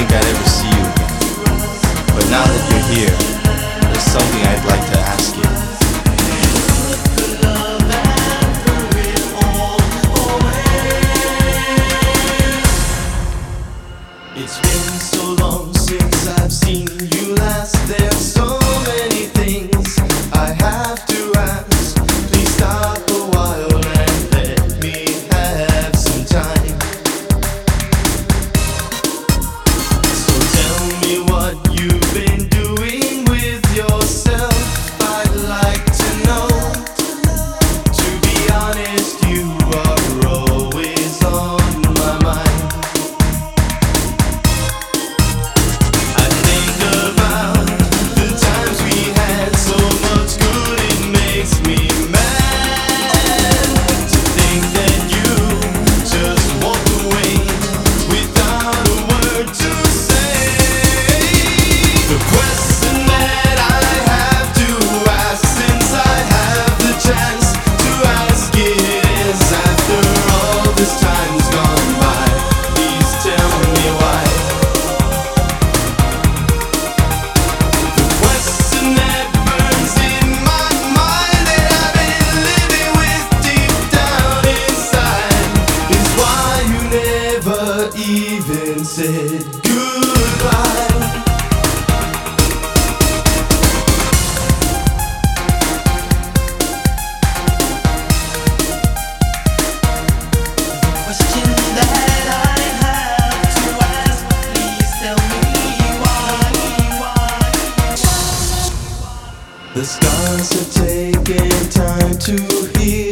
think I'd ever see you again. But now that you're here, there's something I'd like to ask you. It's been so long since I've seen you last. There's so many things I have to ask. Please stop a while and let me have some time. So tell me what you've been doing with yourself. I'd like to know. To be honest, you are always on my mind. Even said goodbye. Question that I have to ask, please tell me why. The stars have taken time to heal.